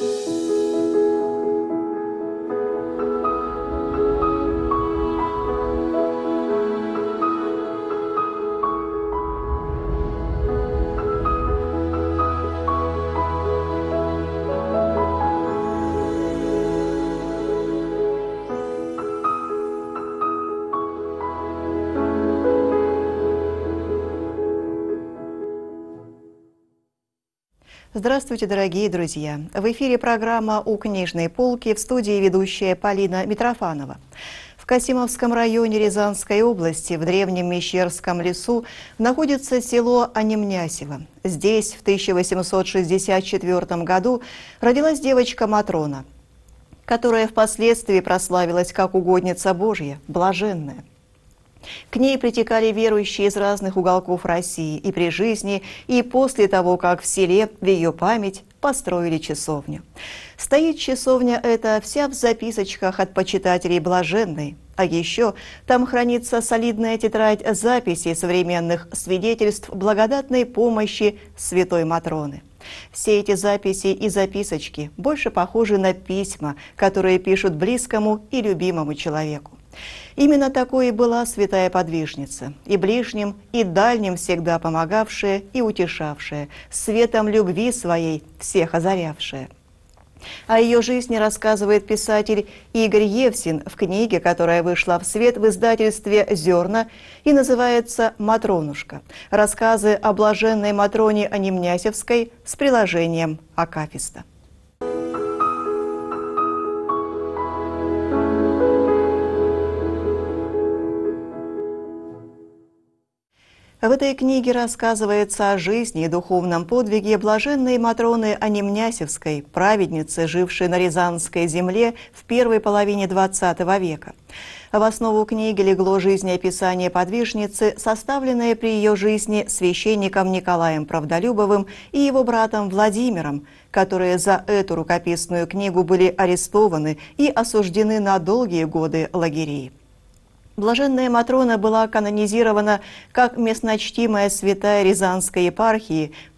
Здравствуйте, дорогие друзья! В эфире программа «У книжной полки», в студии ведущая Полина Митрофанова. В Касимовском районе Рязанской области, в древнем Мещерском лесу, находится село Анемнясево. Здесь в 1864 году родилась девочка Матрона, которая впоследствии прославилась как угодница Божья, блаженная. К ней притекали верующие из разных уголков России и при жизни, и после того, как в селе в ее память построили часовню. Стоит часовня эта вся в записочках от почитателей блаженной, а еще там хранится солидная тетрадь записей современных свидетельств благодатной помощи святой Матроны. Все эти записи и записочки больше похожи на письма, которые пишут близкому и любимому человеку. Именно такой и была святая подвижница, и ближним, и дальним всегда помогавшая и утешавшая, светом любви своей всех озарявшая. О ее жизни рассказывает писатель Игорь Евсин в книге, которая вышла в свет в издательстве «Зерна» и называется «Матронушка». Рассказы о блаженной Матроне Анемнясевской с приложением акафиста. В этой книге рассказывается о жизни и духовном подвиге блаженной Матроны Анемнясевской, праведницы, жившей на Рязанской земле в первой половине XX века. В основу книги легло жизнеописание подвижницы, составленное при ее жизни священником Николаем Правдолюбовым и его братом Владимиром, которые за эту рукописную книгу были арестованы и осуждены на долгие годы лагерей. Блаженная Матрона была канонизирована как местночтимая святая Рязанской епархии в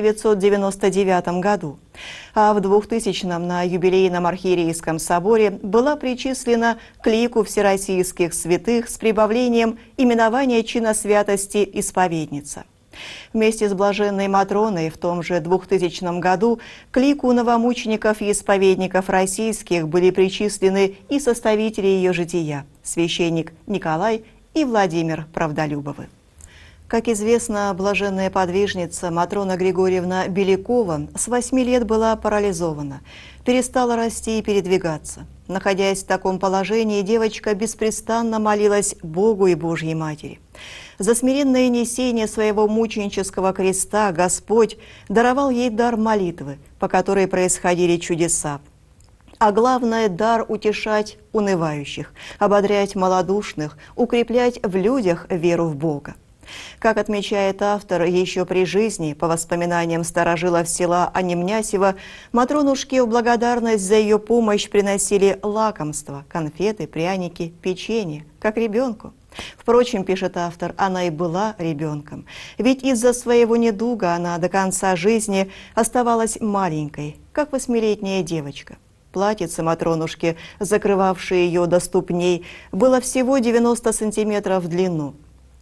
1999 году, а в 2000-м на юбилейном архиерейском соборе была причислена к лику всероссийских святых с прибавлением именования чина святости исповедница. Вместе с блаженной Матроной в том же 2000 году к лику новомучеников и исповедников российских были причислены и составители ее жития – священник Николай и Владимир Правдолюбовы. Как известно, блаженная подвижница Матрона Григорьевна Белякова с 8 лет была парализована, перестала расти и передвигаться. Находясь в таком положении, девочка беспрестанно молилась Богу и Божьей Матери. За смиренное несение своего мученического креста Господь даровал ей дар молитвы, по которой происходили чудеса. А главное – дар утешать унывающих, ободрять малодушных, укреплять в людях веру в Бога. Как отмечает автор, еще при жизни, по воспоминаниям старожилов села Анемнясево, Матронушке в благодарность за ее помощь приносили лакомства, конфеты, пряники, печенье, как ребенку. Впрочем, пишет автор, она и была ребенком, ведь из-за своего недуга она до конца жизни оставалась маленькой, как 8-летняя девочка. Платьице Матронушки, закрывавшее ее до ступней, было всего 90 сантиметров в длину.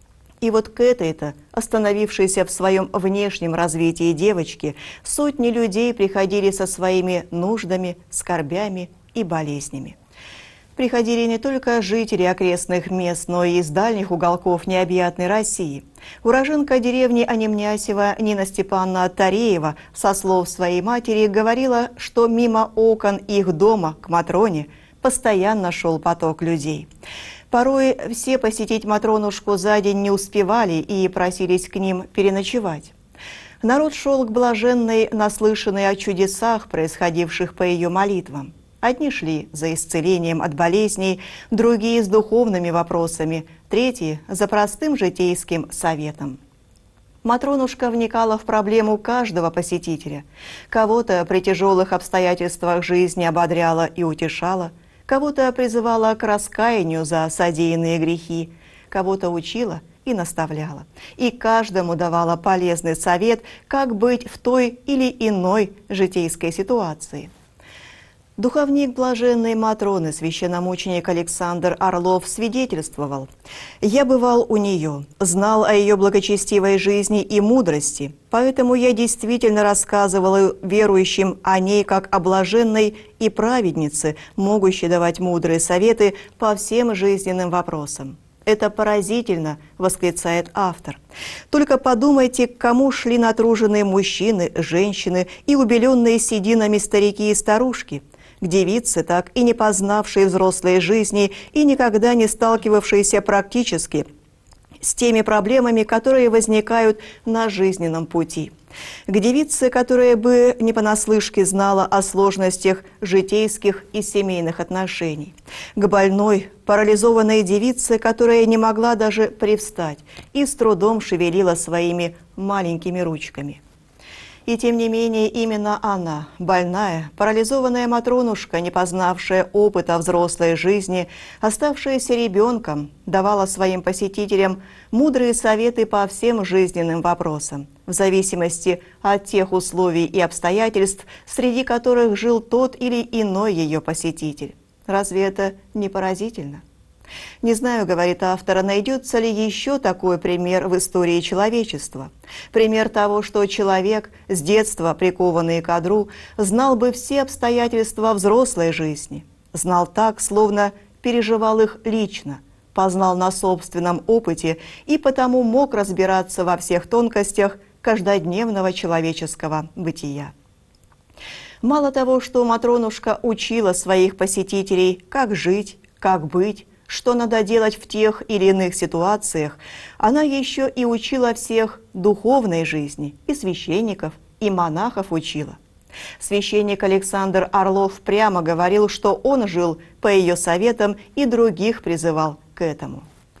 И вот к этой-то, остановившейся в своем внешнем развитии девочке, сотни людей приходили со своими нуждами, скорбями и болезнями. Приходили не только жители окрестных мест, но и из дальних уголков необъятной России. Уроженка деревни Анемнясево Нина Степановна Тареева со слов своей матери говорила, что мимо окон их дома к Матроне постоянно шел поток людей. Порой все посетить Матронушку за день не успевали и просились к ним переночевать. Народ шел к блаженной, наслышанной о чудесах, происходивших по ее молитвам. Одни шли за исцелением от болезней, другие с духовными вопросами, третьи за простым житейским советом. Матронушка вникала в проблему каждого посетителя. Кого-то при тяжелых обстоятельствах жизни ободряла и утешала, кого-то призывала к раскаянию за содеянные грехи, кого-то учила и наставляла. И каждому давала полезный совет, как быть в той или иной житейской ситуации. Духовник блаженной Матроны, священномученик Александр Орлов, свидетельствовал: «Я бывал у нее, знал о ее благочестивой жизни и мудрости, поэтому я действительно рассказывал верующим о ней как о блаженной и праведнице, могущей давать мудрые советы по всем жизненным вопросам». «Это поразительно!» – восклицает автор. «Только подумайте, к кому шли натруженные мужчины, женщины и убеленные сединами старики и старушки, к девице, так и не познавшей взрослой жизни и никогда не сталкивавшейся практически с теми проблемами, которые возникают на жизненном пути, к девице, которая бы не понаслышке знала о сложностях житейских и семейных отношений, к больной, парализованной девице, которая не могла даже привстать и с трудом шевелила своими маленькими ручками». И тем не менее именно она, больная, парализованная Матронушка, не познавшая опыта взрослой жизни, оставшаяся ребенком, давала своим посетителям мудрые советы по всем жизненным вопросам, в зависимости от тех условий и обстоятельств, среди которых жил тот или иной ее посетитель. Разве это не поразительно? «Не знаю, — говорит автор, — найдется ли еще такой пример в истории человечества. Пример того, что человек, с детства прикованный к одру, знал бы все обстоятельства взрослой жизни, знал так, словно переживал их лично, познал на собственном опыте и потому мог разбираться во всех тонкостях каждодневного человеческого бытия». Мало того, что Матронушка учила своих посетителей, как жить, как быть, что надо делать в тех или иных ситуациях, она еще и учила всех духовной жизни, и священников, и монахов учила. Священник Александр Орлов прямо говорил, что он жил по ее советам и других призывал к этому.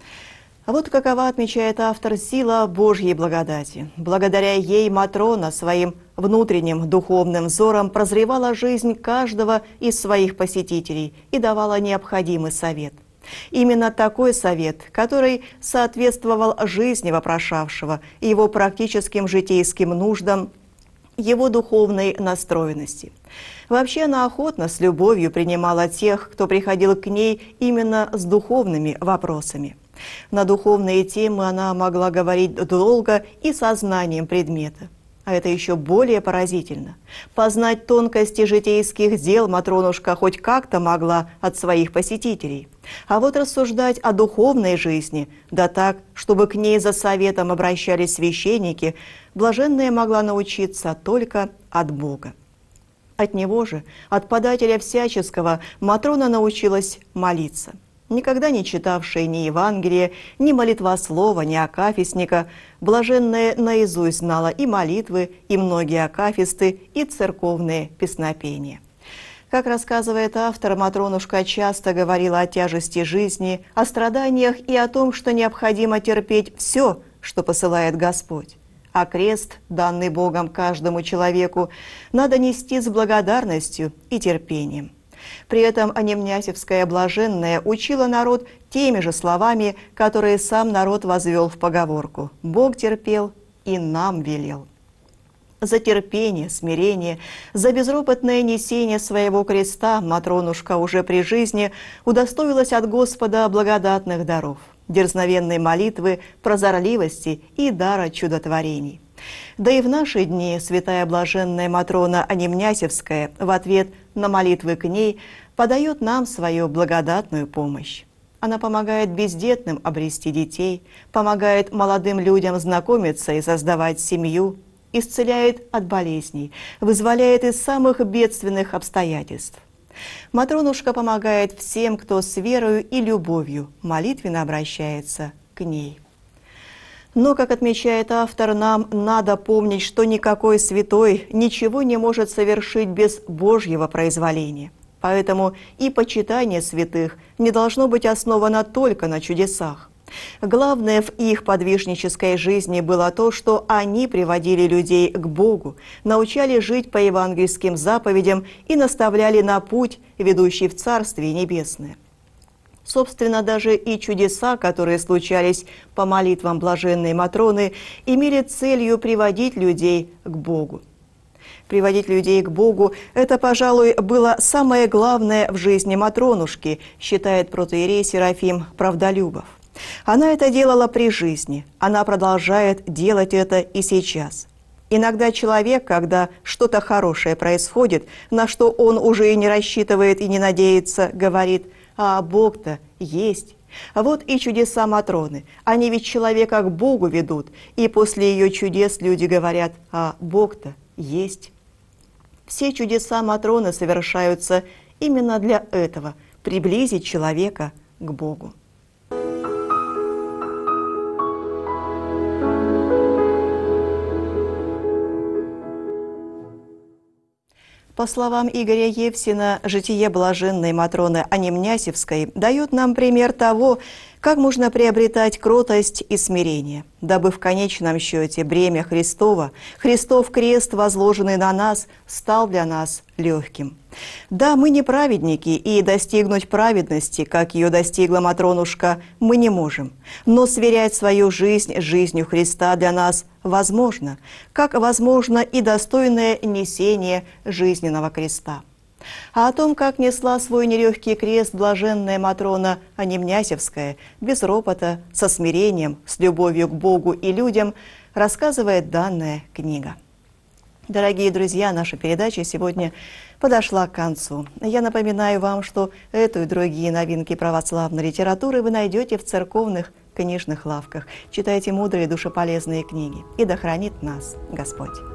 А вот какова, отмечает автор, сила Божьей благодати. Благодаря ей Матрона своим внутренним духовным взором прозревала жизнь каждого из своих посетителей и давала необходимый совет. Именно такой совет, который соответствовал жизни вопрошавшего, его практическим житейским нуждам, его духовной настроенности. Вообще она охотно, с любовью принимала тех, кто приходил к ней именно с духовными вопросами. На духовные темы она могла говорить долго и со знанием предмета. А это еще более поразительно. Познать тонкости житейских дел Матронушка хоть как-то могла от своих посетителей. А вот рассуждать о духовной жизни, да так, чтобы к ней за советом обращались священники, блаженная могла научиться только от Бога. От Него же, от подателя всяческого, Матрона научилась молиться. Никогда не читавшая ни Евангелия, ни молитвослова, ни акафистника, блаженная наизусть знала и молитвы, и многие акафисты, и церковные песнопения. Как рассказывает автор, Матронушка часто говорила о тяжести жизни, о страданиях и о том, что необходимо терпеть все, что посылает Господь. А крест, данный Богом каждому человеку, надо нести с благодарностью и терпением. При этом Анимнясевская блаженная учила народ теми же словами, которые сам народ возвел в поговорку: «Бог терпел и нам велел». За терпение, смирение, за безропотное несение своего креста Матронушка уже при жизни удостоилась от Господа благодатных даров, дерзновенной молитвы, прозорливости и дара чудотворений. Да и в наши дни святая блаженная Матрона Анимнясевская в ответ на молитвы к ней подает нам свою благодатную помощь. Она помогает бездетным обрести детей, помогает молодым людям знакомиться и создавать семью, исцеляет от болезней, вызволяет из самых бедственных обстоятельств. Матронушка помогает всем, кто с верою и любовью молитвенно обращается к ней. Но, как отмечает автор, нам надо помнить, что никакой святой ничего не может совершить без Божьего произволения. Поэтому и почитание святых не должно быть основано только на чудесах. Главное в их подвижнической жизни было то, что они приводили людей к Богу, научали жить по евангельским заповедям и наставляли на путь, ведущий в Царствие Небесное. Собственно, даже и чудеса, которые случались по молитвам блаженной Матроны, имели целью приводить людей к Богу. приводить людей к Богу – это, пожалуй, было самое главное в жизни Матронушки, считает протоиерей Серафим Правдолюбов. Она это делала при жизни, она продолжает делать это и сейчас. Иногда человек, когда что-то хорошее происходит, на что он уже и не рассчитывает и не надеется, говорит: «А Бог-то есть». А вот и чудеса Матроны. Они ведь человека к Богу ведут, и после ее чудес люди говорят: «А Бог-то есть». Все чудеса Матроны совершаются именно для этого – приблизить человека к Богу. По словам Игоря Евсина, житие блаженной Матроны Анимнясевской дает нам пример того, как можно приобретать кротость и смирение, дабы в конечном счете бремя Христова, Христов крест, возложенный на нас, стал для нас легким. Да, мы не праведники, и достигнуть праведности, как ее достигла Матронушка, мы не можем. Но сверять свою жизнь с жизнью Христа для нас возможно, как возможно и достойное несение жизненного креста. А о том, как несла свой нелегкий крест блаженная Матрона Анимнясевская, без ропота, со смирением, с любовью к Богу и людям, рассказывает данная книга. Дорогие друзья, наша передача сегодня подошла к концу. Я напоминаю вам, что эту и другие новинки православной литературы вы найдете в церковных книжных лавках. Читайте мудрые душеполезные книги. И да хранит нас Господь!